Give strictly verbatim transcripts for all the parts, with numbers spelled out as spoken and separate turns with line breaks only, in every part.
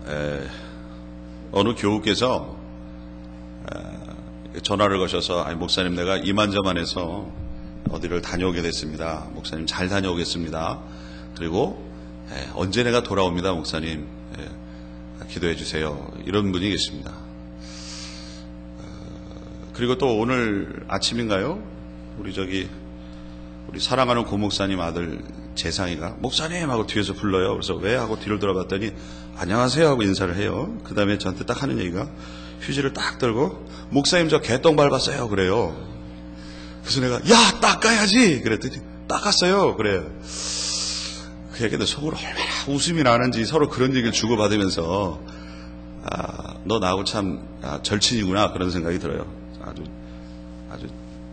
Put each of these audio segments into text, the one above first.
에, 어느 교우께서 에, 전화를 거셔서 아니, 목사님 내가 이만저만해서 어디를 다녀오게 됐습니다. 목사님 잘 다녀오겠습니다. 그리고 에, 언제 내가 돌아옵니다. 목사님 에, 기도해 주세요. 이런 분이 계십니다. 어, 그리고 또 오늘 아침인가요? 우리 저기 우리 사랑하는 고목사님 아들 재상이가 목사님 하고 뒤에서 불러요. 그래서 왜 하고 뒤를 돌아봤더니 안녕하세요 하고 인사를 해요. 그 다음에 저한테 딱 하는 얘기가 휴지를 딱 들고 목사님 저 개똥 밟았어요 그래요. 그래서 내가 야 닦아야지 그랬더니 닦았어요 그래. 그 얘기는 속으로 얼마나 웃음이 나는지 서로 그런 얘기를 주고받으면서 아, 너 나하고 참 아, 절친이구나 그런 생각이 들어요. 아주 아주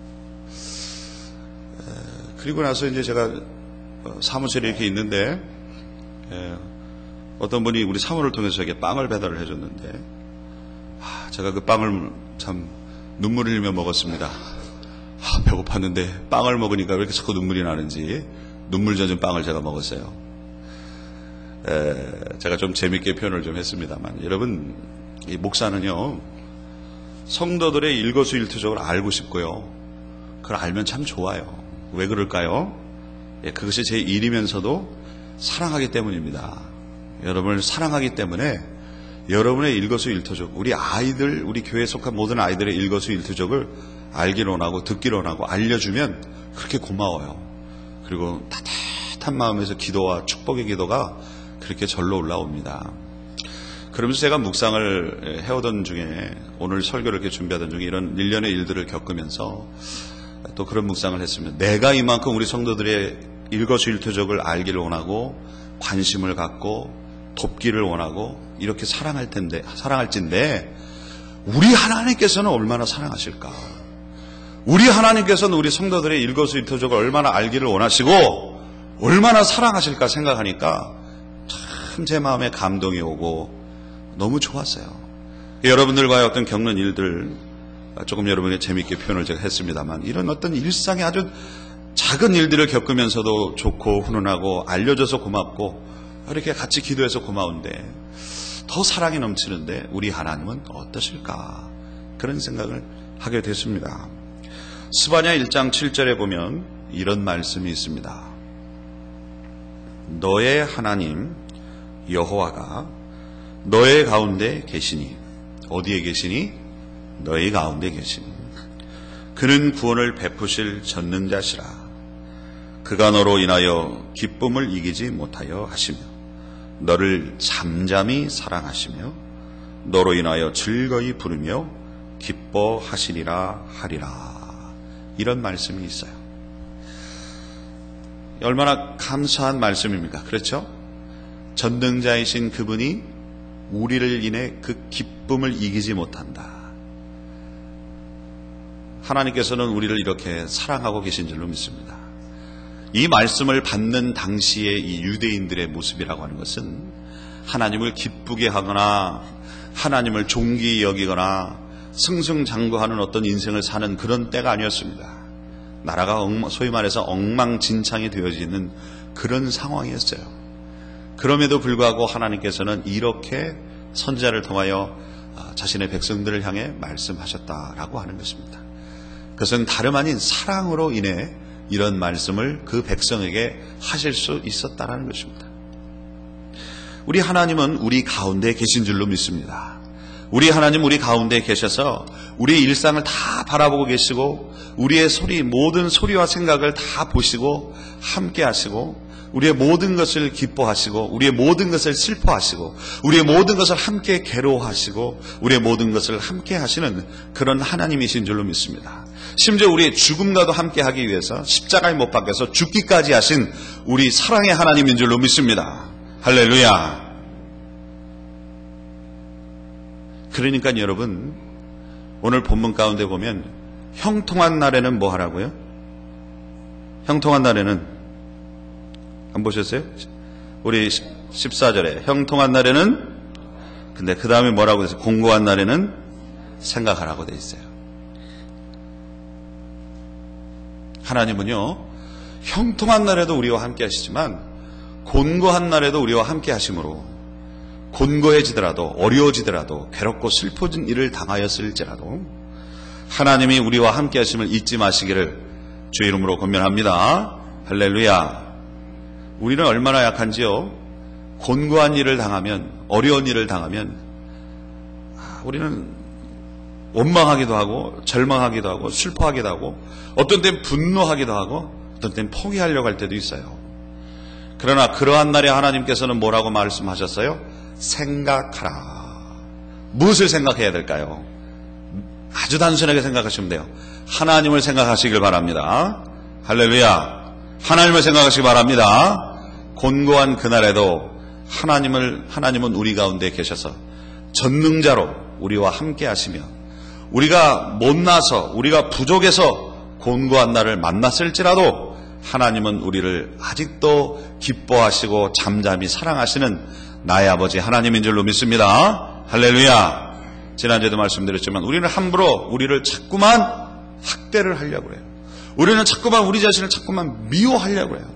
그리고 나서 이제 제가 사무실에 이렇게 있는데 예, 어떤 분이 우리 사무를 통해서 저에게 빵을 배달을 해줬는데 아, 제가 그 빵을 참 눈물을 흘리며 먹었습니다. 아, 배고팠는데 빵을 먹으니까 왜 이렇게 자꾸 눈물이 나는지 눈물 젖은 빵을 제가 먹었어요. 에, 제가 좀 재밌게 표현을 좀 했습니다만 여러분 이 목사는요 성도들의 일거수일투족을 알고 싶고요 그걸 알면 참 좋아요. 왜 그럴까요? 예, 그것이 제 일이면서도 사랑하기 때문입니다. 여러분을 사랑하기 때문에 여러분의 일거수일투족, 우리 아이들, 우리 교회에 속한 모든 아이들의 일거수일투족을 알기를 원하고 듣기를 원하고 알려주면 그렇게 고마워요. 그리고 따뜻한 마음에서 기도와 축복의 기도가 그렇게 절로 올라옵니다. 그러면서 제가 묵상을 해오던 중에 오늘 설교를 이렇게 준비하던 중에 이런 일련의 일들을 겪으면서 또 그런 묵상을 했습니다. 내가 이만큼 우리 성도들의 일거수일투족을 알기를 원하고 관심을 갖고 돕기를 원하고 이렇게 사랑할 텐데 사랑할진데 우리 하나님께서는 얼마나 사랑하실까? 우리 하나님께서는 우리 성도들의 일거수일투족을 얼마나 알기를 원하시고 얼마나 사랑하실까 생각하니까 참 제 마음에 감동이 오고 너무 좋았어요. 여러분들과의 어떤 겪는 일들 조금 여러분의 재미있게 표현을 제가 했습니다만 이런 어떤 일상의 아주 작은 일들을 겪으면서도 좋고 훈훈하고 알려줘서 고맙고 이렇게 같이 기도해서 고마운데 더 사랑이 넘치는데 우리 하나님은 어떠실까 그런 생각을 하게 됐습니다. 스바냐 일 장 칠 절에 보면 이런 말씀이 있습니다. 너의 하나님 여호와가 너의 가운데 계시니 어디에 계시니? 너희 가운데 계시니 그는 구원을 베푸실 전능자시라. 그가 너로 인하여 기쁨을 이기지 못하여 하시며 너를 잠잠히 사랑하시며 너로 인하여 즐거이 부르며 기뻐하시리라 하리라. 이런 말씀이 있어요. 얼마나 감사한 말씀입니까? 그렇죠? 전능자이신 그분이 우리를 인해 그 기쁨을 이기지 못한다. 하나님께서는 우리를 이렇게 사랑하고 계신 줄로 믿습니다. 이 말씀을 받는 당시의 이 유대인들의 모습이라고 하는 것은 하나님을 기쁘게 하거나 하나님을 존귀히 여기거나 승승장구하는 어떤 인생을 사는 그런 때가 아니었습니다. 나라가 소위 말해서 엉망진창이 되어지는 그런 상황이었어요. 그럼에도 불구하고 하나님께서는 이렇게 선지자를 통하여 자신의 백성들을 향해 말씀하셨다라고 하는 것입니다. 그것은 다름 아닌 사랑으로 인해 이런 말씀을 그 백성에게 하실 수 있었다라는 것입니다. 우리 하나님은 우리 가운데 계신 줄로 믿습니다. 우리 하나님 우리 가운데 계셔서 우리의 일상을 다 바라보고 계시고 우리의 소리 모든 소리와 생각을 다 보시고 함께 하시고 우리의 모든 것을 기뻐하시고 우리의 모든 것을 슬퍼하시고 우리의 모든 것을 함께 괴로워하시고 우리의 모든 것을 함께 하시는 그런 하나님이신 줄로 믿습니다. 심지어 우리의 죽음과도 함께 하기 위해서 십자가에 못 박혀서 죽기까지 하신 우리 사랑의 하나님인 줄로 믿습니다. 할렐루야. 그러니까 여러분 오늘 본문 가운데 보면 형통한 날에는 뭐 하라고요? 형통한 날에는 안 보셨어요? 우리 십사 절에 형통한 날에는 근데 그 다음에 뭐라고 돼서 공고한 날에는 생각하라고 돼 있어요. 하나님은요 형통한 날에도 우리와 함께 하시지만 곤고한 날에도 우리와 함께 하심으로 곤고해지더라도, 어려워지더라도, 괴롭고 슬퍼진 일을 당하였을지라도 하나님이 우리와 함께 하심을 잊지 마시기를 주의 이름으로 권면합니다. 할렐루야. 우리는 얼마나 약한지요. 곤고한 일을 당하면, 어려운 일을 당하면 우리는 원망하기도 하고 절망하기도 하고 슬퍼하기도 하고 어떤 때는 분노하기도 하고 어떤 때는 포기하려고 할 때도 있어요. 그러나 그러한 날에 하나님께서는 뭐라고 말씀하셨어요? 생각하라. 무엇을 생각해야 될까요? 아주 단순하게 생각하시면 돼요. 하나님을 생각하시길 바랍니다. 할렐루야. 하나님을 생각하시기 바랍니다. 곤고한 그날에도 하나님을, 하나님은 우리 가운데 계셔서 전능자로 우리와 함께 하시며 우리가 못나서 우리가 부족해서 곤고한 날을 만났을지라도 하나님은 우리를 아직도 기뻐하시고 잠잠히 사랑하시는 나의 아버지 하나님인 줄로 믿습니다. 할렐루야. 지난주에도 말씀드렸지만 우리는 함부로 우리를 자꾸만 학대를 하려고 해요. 우리는 자꾸만 우리 자신을 자꾸만 미워하려고 해요.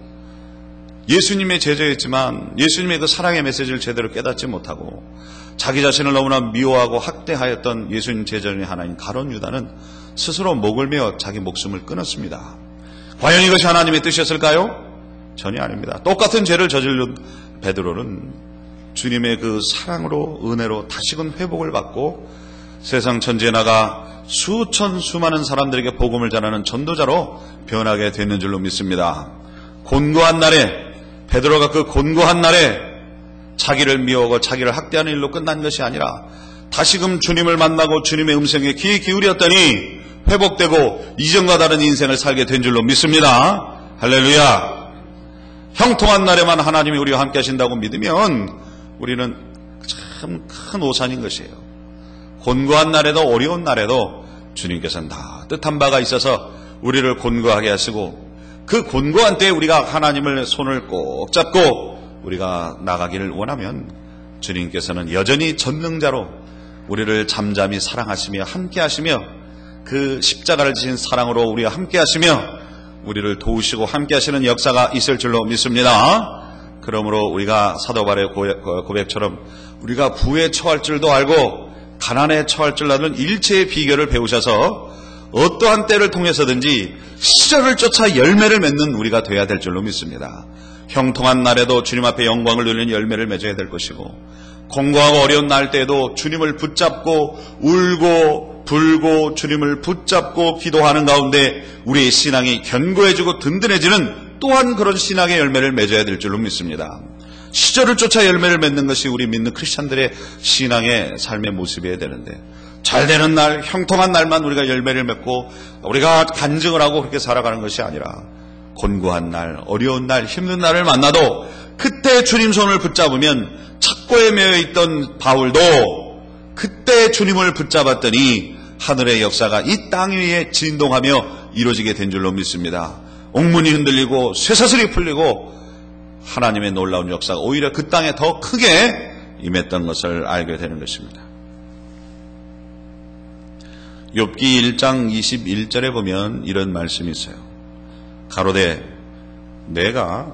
예수님의 제자였지만 예수님의 그 사랑의 메시지를 제대로 깨닫지 못하고 자기 자신을 너무나 미워하고 학대하였던 예수님 제자 중에 하나인 가룟 유다는 스스로 목을 메어 자기 목숨을 끊었습니다. 과연 이것이 하나님의 뜻이었을까요? 전혀 아닙니다. 똑같은 죄를 저지른 베드로는 주님의 그 사랑으로 은혜로 다시금 회복을 받고 세상 천지에 나가 수천 수많은 사람들에게 복음을 전하는 전도자로 변하게 됐는 줄로 믿습니다. 곤고한 날에 베드로가 그 곤고한 날에 자기를 미워하고 자기를 학대하는 일로 끝난 것이 아니라 다시금 주님을 만나고 주님의 음성에 귀 기울였더니 회복되고 이전과 다른 인생을 살게 된 줄로 믿습니다. 할렐루야. 형통한 날에만 하나님이 우리와 함께 하신다고 믿으면 우리는 참 큰 오산인 것이에요. 곤고한 날에도 어려운 날에도 주님께서는 다 뜻한 바가 있어서 우리를 곤고하게 하시고 그 곤고한 때에 우리가 하나님을 손을 꼭 잡고 우리가 나가기를 원하면 주님께서는 여전히 전능자로 우리를 잠잠히 사랑하시며 함께 하시며 그 십자가를 지신 사랑으로 우리와 함께 하시며 우리를 도우시고 함께 하시는 역사가 있을 줄로 믿습니다. 그러므로 우리가 사도 바울의 고백처럼 우리가 부에 처할 줄도 알고 가난에 처할 줄 아는 일체의 비결을 배우셔서 어떠한 때를 통해서든지 시절을 쫓아 열매를 맺는 우리가 되어야 될 줄로 믿습니다. 형통한 날에도 주님 앞에 영광을 누리는 열매를 맺어야 될 것이고 공고하고 어려운 날 때에도 주님을 붙잡고 울고 불고 주님을 붙잡고 기도하는 가운데 우리의 신앙이 견고해지고 든든해지는 또한 그런 신앙의 열매를 맺어야 될 줄로 믿습니다. 시절을 쫓아 열매를 맺는 것이 우리 믿는 크리스찬들의 신앙의 삶의 모습이어야 되는데 잘 되는 날, 형통한 날만 우리가 열매를 맺고 우리가 간증을 하고 그렇게 살아가는 것이 아니라 곤고한 날, 어려운 날, 힘든 날을 만나도 그때 주님 손을 붙잡으면 착고에 매여있던 바울도 그때 주님을 붙잡았더니 하늘의 역사가 이 땅 위에 진동하며 이루어지게 된 줄로 믿습니다. 옥문이 흔들리고 쇠사슬이 풀리고 하나님의 놀라운 역사가 오히려 그 땅에 더 크게 임했던 것을 알게 되는 것입니다. 욥기 일 장 이십일 절에 보면 이런 말씀이 있어요. 가로되 내가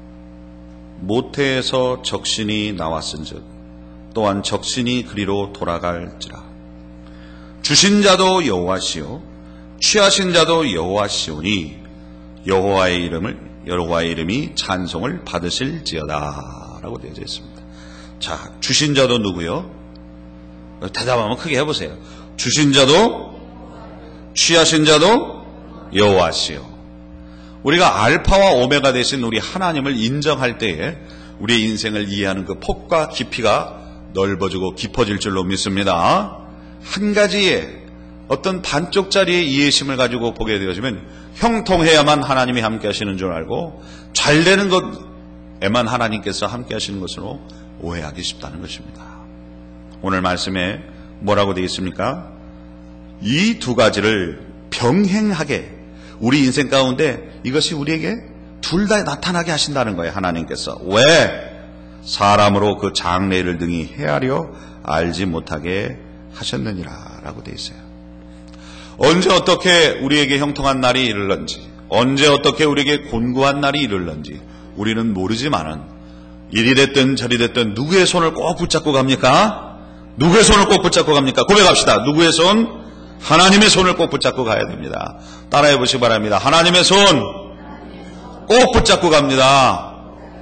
모태에서 적신이 나왔은즉 또한 적신이 그리로 돌아갈지라. 주신 자도 여호와시요 취하신 자도 여호와시오니 여호와의 이름을 여호와의 이름이 찬송을 받으실지어다라고 되어 있습니다. 자, 주신 자도 누구요? 대답하면 크게 해보세요. 주신 자도 취하신 자도 여호와시요. 우리가 알파와 오메가 되신 우리 하나님을 인정할 때에 우리의 인생을 이해하는 그 폭과 깊이가 넓어지고 깊어질 줄로 믿습니다. 한 가지의 어떤 반쪽짜리의 이해심을 가지고 보게 되어지면 형통해야만 하나님이 함께 하시는 줄 알고 잘 되는 것에만 하나님께서 함께 하시는 것으로 오해하기 쉽다는 것입니다. 오늘 말씀에 뭐라고 되어 있습니까? 이 두 가지를 병행하게 우리 인생 가운데 이것이 우리에게 둘 다 나타나게 하신다는 거예요. 하나님께서. 왜? 사람으로 그 장래를 등이 헤아려 알지 못하게 하셨느니라 라고 되어 있어요. 언제 어떻게 우리에게 형통한 날이 이를런지, 언제 어떻게 우리에게 곤고한 날이 이를런지 우리는 모르지만은 이리 됐든 저리 됐든 누구의 손을 꼭 붙잡고 갑니까? 누구의 손을 꼭 붙잡고 갑니까? 고백합시다. 누구의 손? 하나님의 손을 꼭 붙잡고 가야 됩니다. 따라해 보시기 바랍니다. 하나님의 손 꼭 붙잡고 갑니다.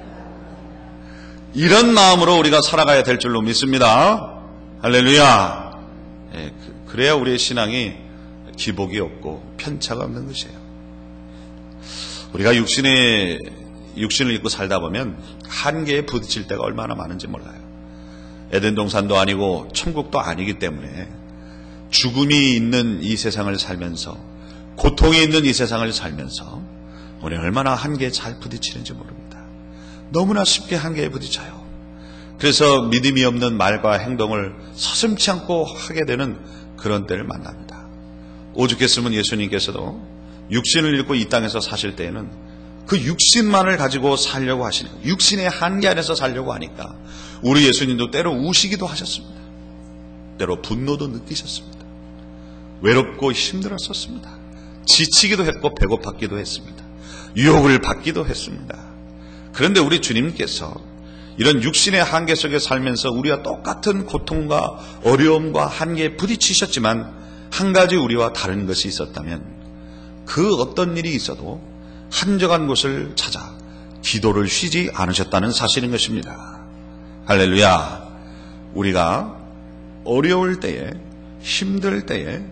이런 마음으로 우리가 살아가야 될 줄로 믿습니다. 할렐루야. 예, 그래야 우리의 신앙이 기복이 없고 편차가 없는 것이에요. 우리가 육신의 육신을 입고 살다 보면 한계에 부딪힐 때가 얼마나 많은지 몰라요. 에덴 동산도 아니고 천국도 아니기 때문에 죽음이 있는 이 세상을 살면서, 고통이 있는 이 세상을 살면서 우리 얼마나 한계에 잘 부딪히는지 모릅니다. 너무나 쉽게 한계에 부딪혀요. 그래서 믿음이 없는 말과 행동을 서슴지 않고 하게 되는 그런 때를 만납니다. 오죽했으면 예수님께서도 육신을 입고 이 땅에서 사실 때에는 그 육신만을 가지고 살려고 하시는, 육신의 한계 안에서 살려고 하니까 우리 예수님도 때로 우시기도 하셨습니다. 때로 분노도 느끼셨습니다. 외롭고 힘들었었습니다. 지치기도 했고 배고팠기도 했습니다. 유혹을 받기도 했습니다. 그런데 우리 주님께서 이런 육신의 한계 속에 살면서 우리와 똑같은 고통과 어려움과 한계에 부딪히셨지만 한 가지 우리와 다른 것이 있었다면 그 어떤 일이 있어도 한적한 곳을 찾아 기도를 쉬지 않으셨다는 사실인 것입니다. 할렐루야. 우리가 어려울 때에, 힘들 때에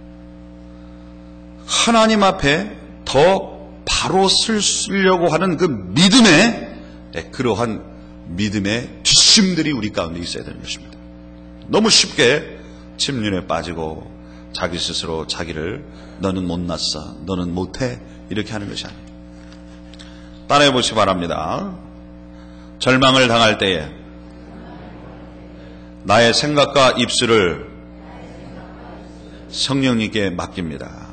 하나님 앞에 더 바로 쓰려고 하는 그 믿음의, 그러한 믿음의 뒷심들이 우리 가운데 있어야 되는 것입니다. 너무 쉽게 침륜에 빠지고 자기 스스로 자기를 너는 못났어, 너는 못해, 이렇게 하는 것이 아닙니다. 따라해 보시기 바랍니다. 절망을 당할 때에 나의 생각과 입술을 성령님께 맡깁니다.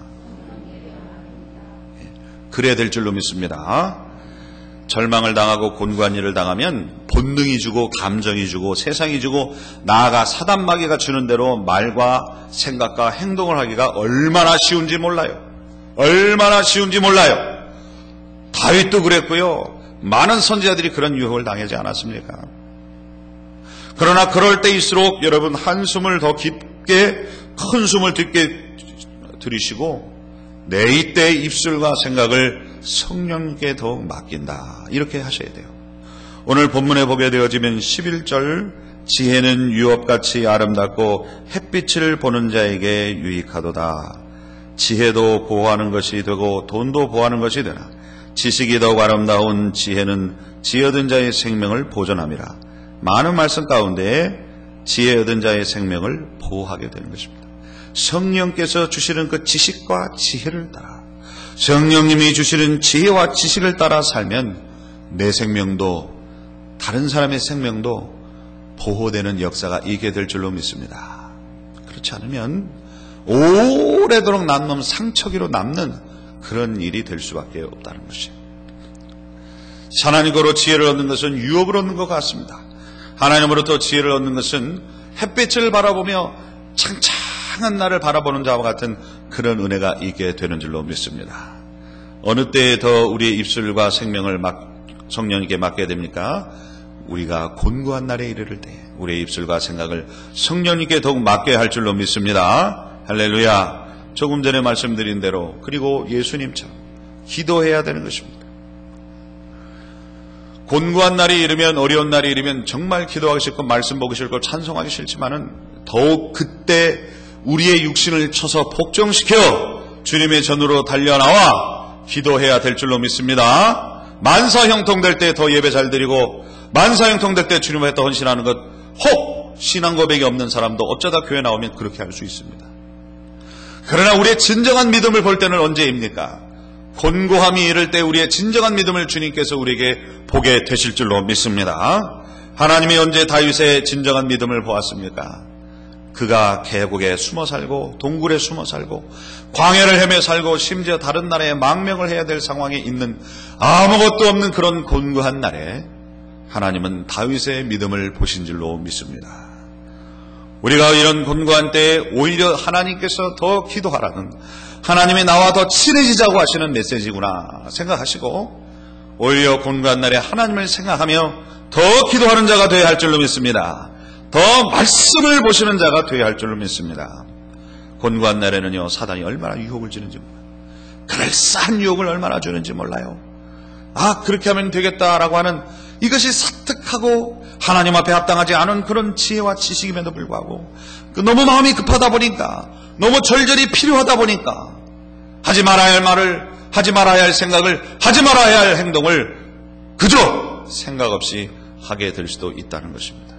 그래야 될 줄로 믿습니다. 절망을 당하고 곤고한 일을 당하면 본능이 주고 감정이 주고 세상이 주고 나아가 사단마귀가 주는 대로 말과 생각과 행동을 하기가 얼마나 쉬운지 몰라요. 얼마나 쉬운지 몰라요. 다윗도 그랬고요. 많은 선지자들이 그런 유혹을 당하지 않았습니까? 그러나 그럴 때일수록 여러분 한숨을 더 깊게, 큰 숨을 깊게 들이쉬고 내 이때의 입술과 생각을 성령께 더욱 맡긴다, 이렇게 하셔야 돼요. 오늘 본문에 보게 되어지면 십일 절, 지혜는 유업같이 아름답고 햇빛을 보는 자에게 유익하도다. 지혜도 보호하는 것이 되고 돈도 보호하는 것이 되나 지식이 더욱 아름다운 지혜는 지혜 얻은 자의 생명을 보존함이라. 많은 말씀 가운데 지혜 얻은 자의 생명을 보호하게 되는 것입니다. 성령께서 주시는 그 지식과 지혜를 따라, 성령님이 주시는 지혜와 지식을 따라 살면 내 생명도 다른 사람의 생명도 보호되는 역사가 있게 될 줄로 믿습니다. 그렇지 않으면 오래도록 남는 상처기로 남는 그런 일이 될 수밖에 없다는 것이에요. 하나님으로 지혜를 얻는 것은 유업을 얻는 것 같습니다. 하나님으로부터 지혜를 얻는 것은 햇빛을 바라보며 창창한 날을 바라보는 자와 같은 그런 은혜가 있게 되는 줄로 믿습니다. 어느 때에 더 우리의 입술과 생명을 막 성령님께 맡게 됩니까? 우리가 곤고한 날에 이르를 때 우리의 입술과 생각을 성령님께 더욱 맡게 할 줄로 믿습니다. 할렐루야. 조금 전에 말씀드린 대로, 그리고 예수님처럼 기도해야 되는 것입니다. 곤고한 날이 이르면, 어려운 날이 이르면 정말 기도하기 싫고 말씀 보기 싫고 찬송하기 싫지만은 더욱 그때 우리의 육신을 쳐서 복종시켜 주님의 전으로 달려나와 기도해야 될 줄로 믿습니다. 만사형통될 때 더 예배 잘 드리고 만사형통될 때 주님 앞에 더 헌신하는 것, 혹 신앙 고백이 없는 사람도 어쩌다 교회 나오면 그렇게 할 수 있습니다. 그러나 우리의 진정한 믿음을 볼 때는 언제입니까? 곤고함이 이를 때 우리의 진정한 믿음을 주님께서 우리에게 보게 되실 줄로 믿습니다. 하나님이 언제 다윗의 진정한 믿음을 보았습니까? 그가 계곡에 숨어 살고 동굴에 숨어 살고 광야를 헤매 살고 심지어 다른 나라에 망명을 해야 될 상황에 있는 아무것도 없는 그런 곤고한 날에 하나님은 다윗의 믿음을 보신 줄로 믿습니다. 우리가 이런 곤고한 때에 오히려 하나님께서 더 기도하라는, 하나님이 나와 더 친해지자고 하시는 메시지구나 생각하시고 오히려 곤고한 날에 하나님을 생각하며 더 기도하는 자가 되어야 할 줄로 믿습니다. 더 말씀을 보시는 자가 되어야 할 줄로 믿습니다. 곤고한 날에는요, 사단이 얼마나 유혹을 주는지 몰라요. 그럴싸한 유혹을 얼마나 주는지 몰라요. 아, 그렇게 하면 되겠다라고 하는 이것이 사특하고 하나님 앞에 합당하지 않은 그런 지혜와 지식임에도 불구하고 너무 마음이 급하다 보니까, 너무 절절히 필요하다 보니까 하지 말아야 할 말을, 하지 말아야 할 생각을, 하지 말아야 할 행동을 그저 생각 없이 하게 될 수도 있다는 것입니다.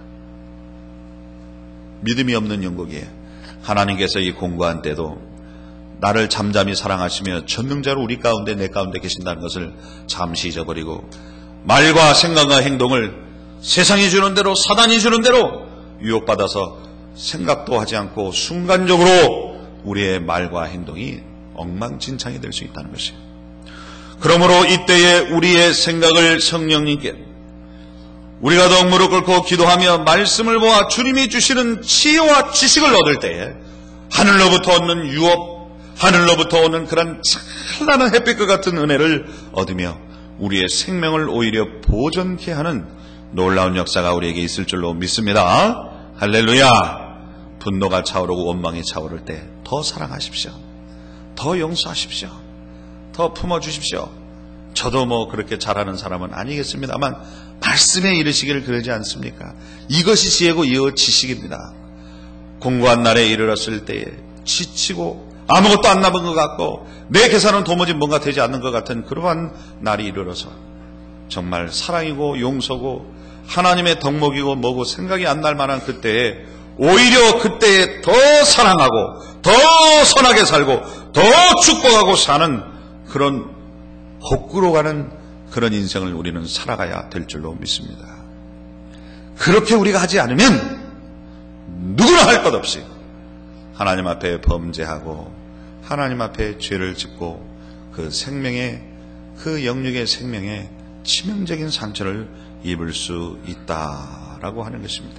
믿음이 없는 영국이에요. 하나님께서 이 공고한 때도 나를 잠잠히 사랑하시며 전능자로 우리 가운데 내 가운데 계신다는 것을 잠시 잊어버리고 말과 생각과 행동을 세상이 주는 대로, 사단이 주는 대로 유혹받아서 생각도 하지 않고 순간적으로 우리의 말과 행동이 엉망진창이 될 수 있다는 것이에요. 그러므로 이때에 우리의 생각을 성령님께, 우리가 더욱 무릎 꿇고 기도하며 말씀을 보아 주님이 주시는 지혜와 지식을 얻을 때에 하늘로부터 얻는 유업, 하늘로부터 오는 그런 찬란한 햇빛과 같은 은혜를 얻으며 우리의 생명을 오히려 보존케 하는 놀라운 역사가 우리에게 있을 줄로 믿습니다. 할렐루야. 분노가 차오르고 원망이 차오를 때 더 사랑하십시오. 더 용서하십시오. 더 품어주십시오. 저도 뭐 그렇게 잘하는 사람은 아니겠습니다만 말씀에 이르시기를 그러지 않습니까? 이것이 지혜고 이어 지식입니다. 공고한 날에 이르렀을 때에 지치고 아무것도 안 남은 것 같고 내 계산은 도무지 뭔가 되지 않는 것 같은 그러한 날이 이르러서 정말 사랑이고 용서고 하나님의 덕목이고 뭐고 생각이 안 날 만한 그때에 오히려 그때에 더 사랑하고 더 선하게 살고 더 축복하고 사는 그런 거꾸로 가는 그런 인생을 우리는 살아가야 될 줄로 믿습니다. 그렇게 우리가 하지 않으면 누구나 할 것 없이 하나님 앞에 범죄하고 하나님 앞에 죄를 짓고 그 생명의, 그 영육의 생명에 치명적인 상처를 입을 수 있다라고 하는 것입니다.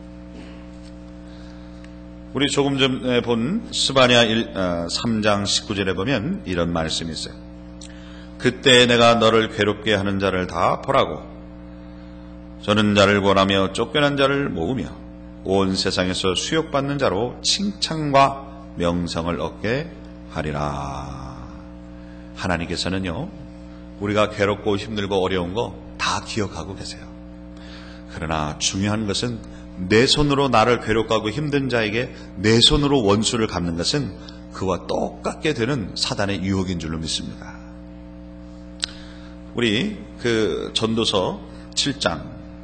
우리 조금 전에 본 스바냐 삼 장 십구 절에 보면 이런 말씀이 있어요. 그때 내가 너를 괴롭게 하는 자를 다 보라고, 저는 자를 권하며 쫓겨난 자를 모으며 온 세상에서 수욕받는 자로 칭찬과 명성을 얻게 하리라. 하나님께서는요, 우리가 괴롭고 힘들고 어려운 거 다 기억하고 계세요. 그러나 중요한 것은 내 손으로 나를 괴롭고 하고 힘든 자에게 내 손으로 원수를 갚는 것은 그와 똑같게 되는 사단의 유혹인 줄로 믿습니다. 우리 그 전도서 칠 장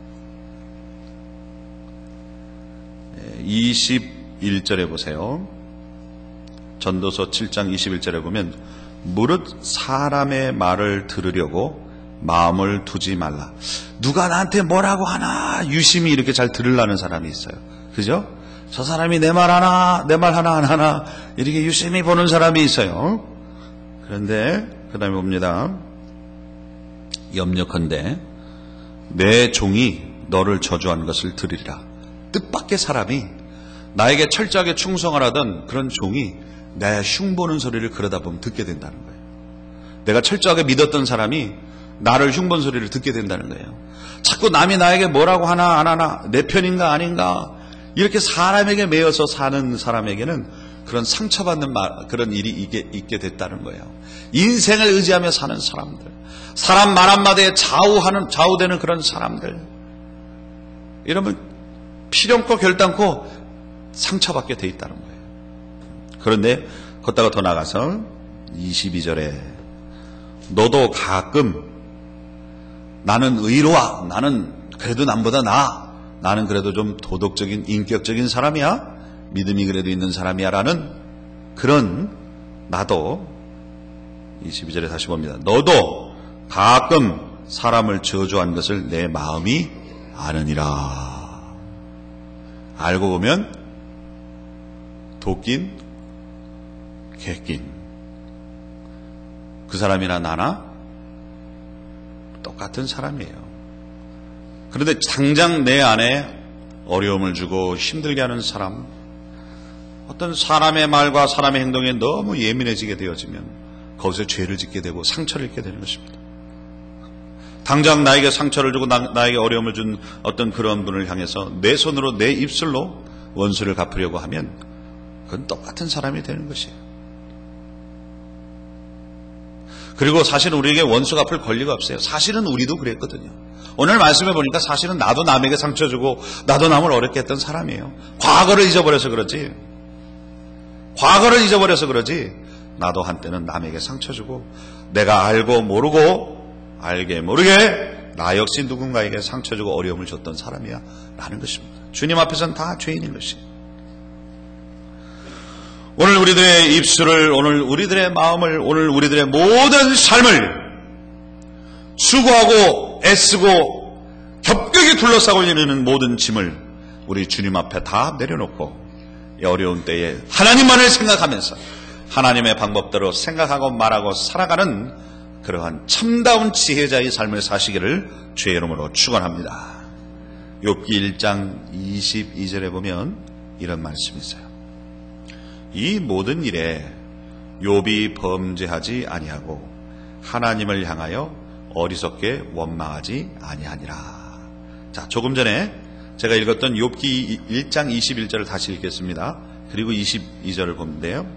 이십일 절에 보세요. 전도서 칠 장 이십일 절에 보면 무릇 사람의 말을 들으려고 마음을 두지 말라. 누가 나한테 뭐라고 하나 유심히 이렇게 잘 들으려는 사람이 있어요. 그죠? 저 사람이 내 말 하나 내 말 하나 안 하나 이렇게 유심히 보는 사람이 있어요. 그런데 그 다음에 봅니다. 염려컨대 내 종이 너를 저주한 것을 들으리라. 뜻밖의 사람이 나에게 철저하게 충성하라던 그런 종이 내 흉보는 소리를 그러다 보면 듣게 된다는 거예요. 내가 철저하게 믿었던 사람이 나를 흉본 소리를 듣게 된다는 거예요. 자꾸 남이 나에게 뭐라고 하나 안 하나 내 편인가 아닌가 이렇게 사람에게 매여서 사는 사람에게는 그런 상처받는 말, 그런 일이 있게, 있게 됐다는 거예요. 인생을 의지하며 사는 사람들, 사람 말 한마디에 좌우하는, 좌우되는 그런 사람들, 이러면 필연코 결단코 상처받게 돼 있다는 거예요. 그런데 걷다가 더 나가서 이십이 절에 너도 가끔 나는 의로와 나는 그래도 남보다 나아, 나는 그래도 좀 도덕적인 인격적인 사람이야, 믿음이 그래도 있는 사람이야 라는 그런 나도 이십이 절에 다시 봅니다. 너도 가끔 사람을 저주한 것을 내 마음이 아느니라. 알고 보면 도낀 개낀 그 사람이나 나나 똑같은 사람이에요. 그런데 당장 내 안에 어려움을 주고 힘들게 하는 사람, 어떤 사람의 말과 사람의 행동에 너무 예민해지게 되어지면 거기서 죄를 짓게 되고 상처를 입게 되는 것입니다. 당장 나에게 상처를 주고 나, 나에게 어려움을 준 어떤 그런 분을 향해서 내 손으로 내 입술로 원수를 갚으려고 하면 그건 똑같은 사람이 되는 것이에요. 그리고 사실은 우리에게 원수 갚을 권리가 없어요. 사실은 우리도 그랬거든요. 오늘 말씀해 보니까 사실은 나도 남에게 상처 주고 나도 남을 어렵게 했던 사람이에요. 과거를 잊어버려서 그렇지. 과거를 잊어버려서 그러지. 나도 한때는 남에게 상처 주고 내가 알고 모르고 알게 모르게 나 역시 누군가에게 상처 주고 어려움을 줬던 사람이야 라는 것입니다. 주님 앞에서는 다 죄인인 것이에요. 오늘 우리들의 입술을, 오늘 우리들의 마음을, 오늘 우리들의 모든 삶을 수고하고 애쓰고 겹겹이 둘러싸고 있는 모든 짐을 우리 주님 앞에 다 내려놓고 이 어려운 때에 하나님만을 생각하면서 하나님의 방법대로 생각하고 말하고 살아가는 그러한 참다운 지혜자의 삶을 사시기를 주의 이름으로 축원합니다. 욥기 일 장 이십이 절에 보면 이런 말씀이 있어요. 이 모든 일에 욥이 범죄하지 아니하고 하나님을 향하여 어리석게 원망하지 아니하니라. 자, 조금 전에 제가 읽었던 욥기 일 장 이십일 절을 다시 읽겠습니다. 그리고 이십이 절을 보는데요.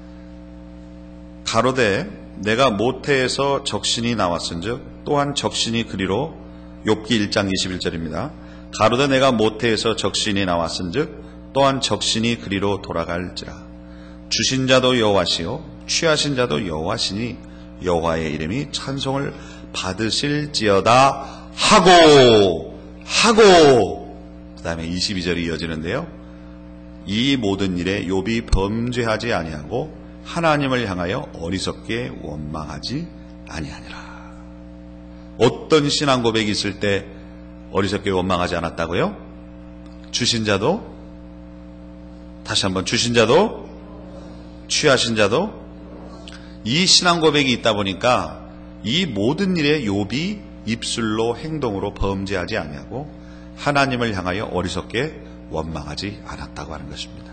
가로되 내가 모태에서 적신이 나왔은즉 또한 적신이 그리로. 욥기 일 장 이십일 절입니다. 가로되 내가 모태에서 적신이 나왔은즉 또한 적신이 그리로 돌아갈지라. 주신 자도 여호와시요 취하신 자도 여호와시니 여호와의 이름이 찬송을 받으실지어다 하고 하고 그 다음에 이십이 절이 이어지는데요. 이 모든 일에 욥이 범죄하지 아니하고 하나님을 향하여 어리석게 원망하지 아니하니라. 어떤 신앙 고백이 있을 때 어리석게 원망하지 않았다고요? 주신 자도, 다시 한번 주신 자도 취하신 자도. 이 신앙 고백이 있다 보니까 이 모든 일에 욥이 입술로 행동으로 범죄하지 아니하고 하나님을 향하여 어리석게 원망하지 않았다고 하는 것입니다.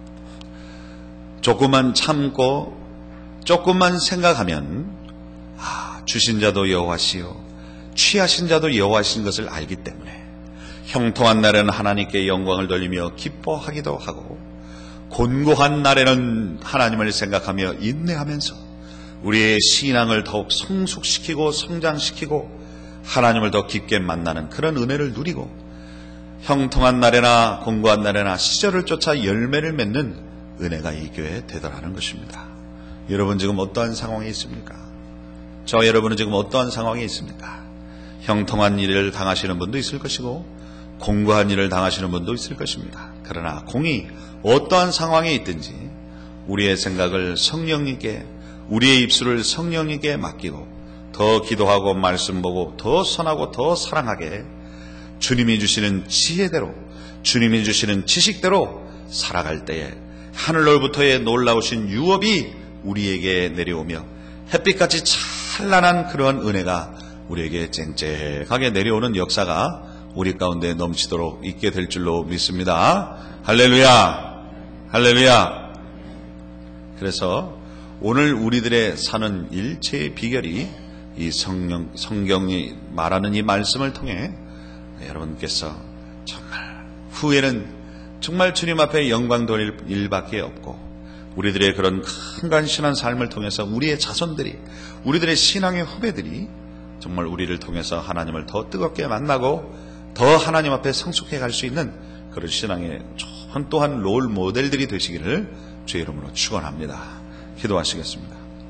조금만 참고 조금만 생각하면 아, 주신 자도 여호와시요 취하신 자도 여호와신 것을 알기 때문에 형통한 날에는 하나님께 영광을 돌리며 기뻐하기도 하고 곤고한 날에는 하나님을 생각하며 인내하면서 우리의 신앙을 더욱 성숙시키고 성장시키고 하나님을 더 깊게 만나는 그런 은혜를 누리고 형통한 날에나 곤고한 날에나 시절을 쫓아 열매를 맺는 은혜가 이 교회에 되더라는 것입니다. 여러분 지금 어떠한 상황에 있습니까? 저 여러분은 지금 어떠한 상황에 있습니까? 형통한 일을 당하시는 분도 있을 것이고 공고한 일을 당하시는 분도 있을 것입니다. 그러나 공이 어떠한 상황에 있든지 우리의 생각을 성령님께, 우리의 입술을 성령님께 맡기고 더 기도하고 말씀 보고 더 선하고 더 사랑하게 주님이 주시는 지혜대로, 주님이 주시는 지식대로 살아갈 때에 하늘로부터의 놀라우신 유업이 우리에게 내려오며 햇빛같이 찬란한 그런 은혜가 우리에게 쨍쨍하게 내려오는 역사가 우리 가운데 넘치도록 있게 될 줄로 믿습니다. 할렐루야, 할렐루야. 그래서 오늘 우리들의 사는 일체의 비결이 이 성령, 성경이 말하는 이 말씀을 통해 여러분께서 정말 후에는 정말 주님 앞에 영광 돌릴 일밖에 없고 우리들의 그런 큰 간신한 삶을 통해서 우리의 자손들이, 우리들의 신앙의 후배들이 정말 우리를 통해서 하나님을 더 뜨겁게 만나고 더 하나님 앞에 성숙해 갈 수 있는 그런 신앙의 좋은 또한 롤 모델들이 되시기를 주의 이름으로 축원합니다. 기도하시겠습니다.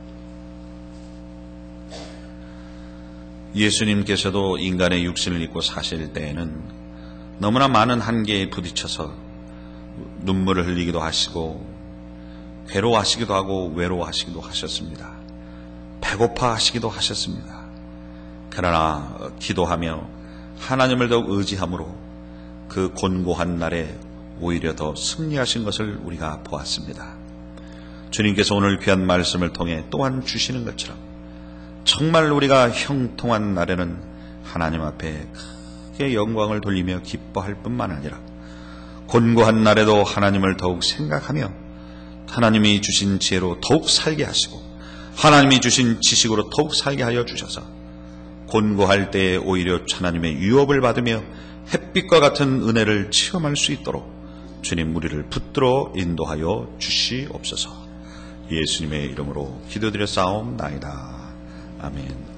예수님께서도 인간의 육신을 입고 사실 때에는 너무나 많은 한계에 부딪혀서 눈물을 흘리기도 하시고 괴로워하시기도 하고 외로워하시기도 하셨습니다. 배고파하시기도 하셨습니다. 그러나 기도하며 하나님을 더욱 의지함으로 그 곤고한 날에 오히려 더 승리하신 것을 우리가 보았습니다. 주님께서 오늘 귀한 말씀을 통해 또한 주시는 것처럼 정말 우리가 형통한 날에는 하나님 앞에 크게 영광을 돌리며 기뻐할 뿐만 아니라 곤고한 날에도 하나님을 더욱 생각하며 하나님이 주신 지혜로 더욱 살게 하시고 하나님이 주신 지식으로 더욱 살게 하여 주셔서 곤고할 때에 오히려 하나님의 유업을 받으며 햇빛과 같은 은혜를 체험할 수 있도록 주님 우리를 붙들어 인도하여 주시옵소서. 예수님의 이름으로 기도드려 싸움나이다. 아멘.